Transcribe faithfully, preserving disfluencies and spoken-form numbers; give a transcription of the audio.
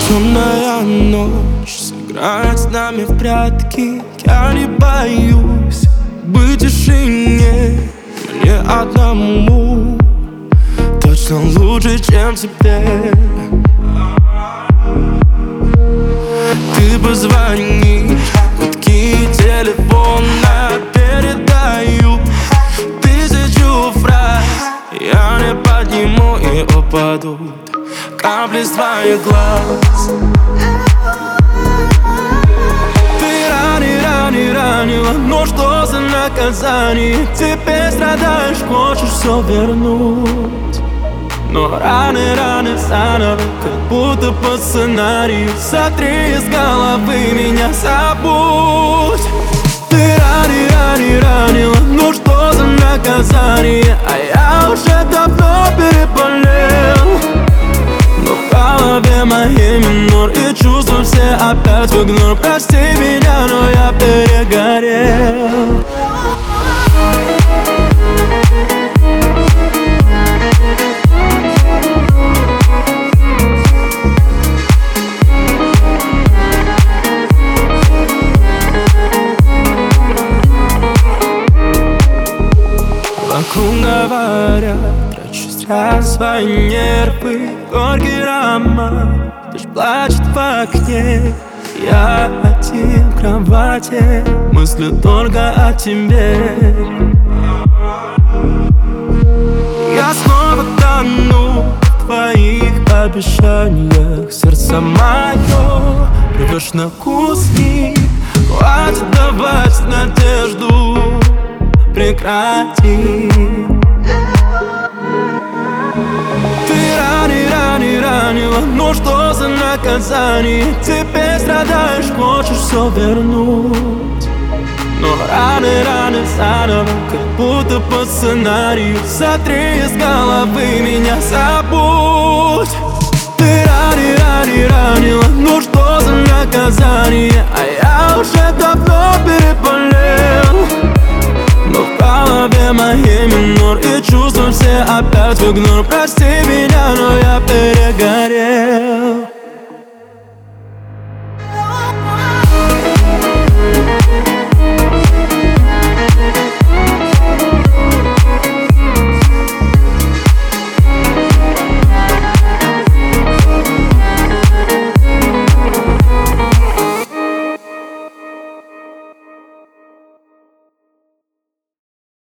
Темная ночь сыграет с нами в прятки. Я не боюсь быть в тишине. Мне одному точно лучше, чем тебе. Ты позвонишь, гудки телефона, передаю тысячу фраз. Я не подниму и упадут капли с твоих глаз. Ты ранил, ранил, ранила, но что за наказание? Теперь страдаешь, хочешь все вернуть. Но раны, раны заново, как будто по сценарию. Сотри из головы меня, забудь. Ты ранил, ранил, ранила, ну что за наказание? А я уже давно переболел. Но в голове моей минор, и чувства все опять в игнор. Прости меня, но я перегорел. Вокруг говорят, трачу зря свои нервы. Горький роман, дождь плачет в окне. Я один в кровати, мысли только о тебе. Я снова тону в твоих обещаниях. Сердце мое рвешь на куски. Хватит давать надежду, прекрати. Ты ранил, ранил, ранила, ну что за наказание? Теперь страдаешь, хочешь все вернуть. Но раны, раны заново, как будто по сценарию. Сотри из головы меня, забудь. Ты ранил, ранил, ранила, ну что за наказание? А я уже давно переболел. Но в голове моей минор, и чувства все опять в игнор. Прости